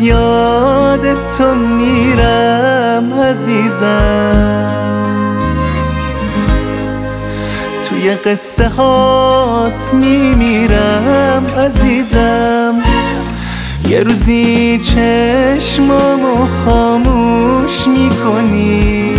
یاد تو میرم عزیزم، توی قصه هات میمیرم عزیزم. یه روزی چشمامو خاموش میکنی،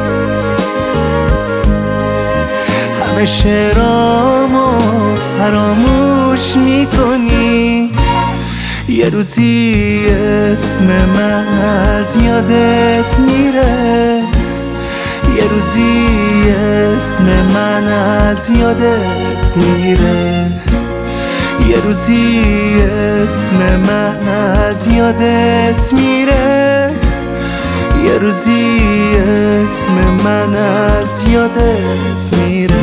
همه شعرامو فراموش میکنی. یه روزی اسم من از یادت میره، یه روزی اسم من از یادت میره، یه روزی اسم من از یادت میره، یه روزی اسم من از یادت میره.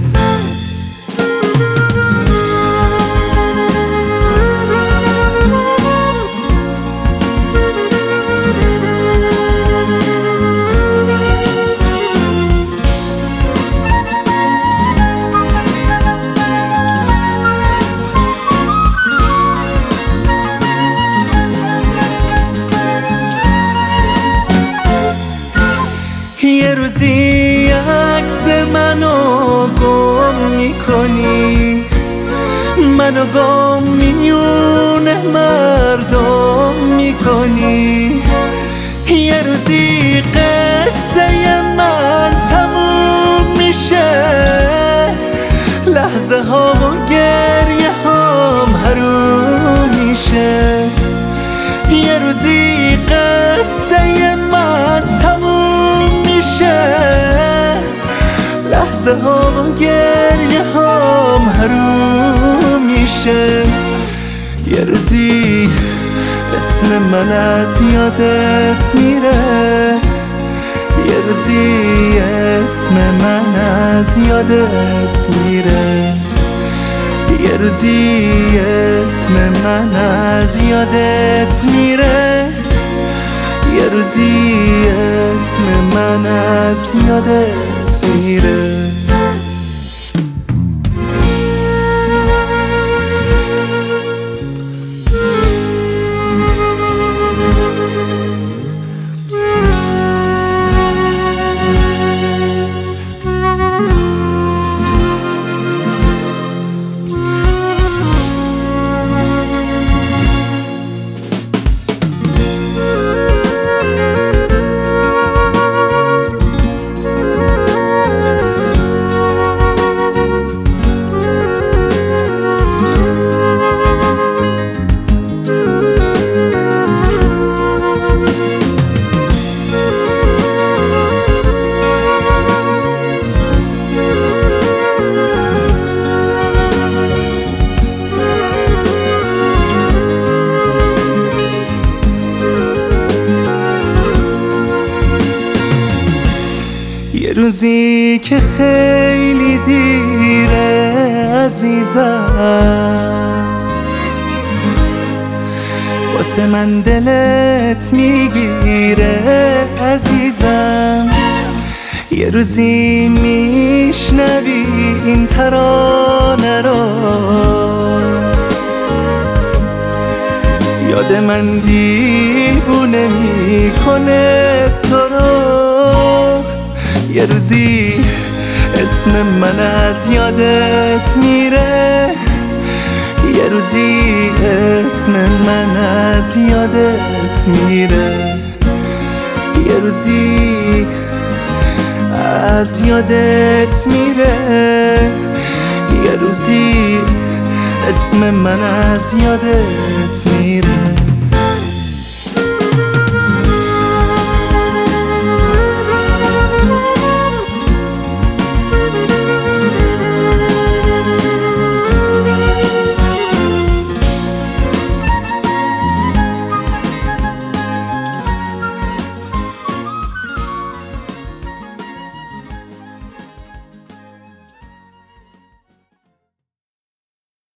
یه روزی عکس منو گم میکنی، منو گم میونه مردم میکنی. یه روزی قصه من تموم میشه، لحظه ها و گریه هام حروم میشه. یه روزی قصه من تموم میشه، لحظه ها و گریه هام حروم میشه. یه روزی اسم من از یادت میره، یه روزی اسم من از یادت میره، یه روزی اسم من از یادت میره، یه روزی اسم من از یادت میره. یه روزی که خیلی دیره عزیزم، واسه من دلت میگیره عزیزم. یه روزی میشنوی این ترانه رو، یاد من دیوونه میکنه تو رو. یه روزی اسم من از یادت میره، یه روزی اسم من از یادت میره، یه روزی از یادت میره، یه روزی اسم من از یادت میره.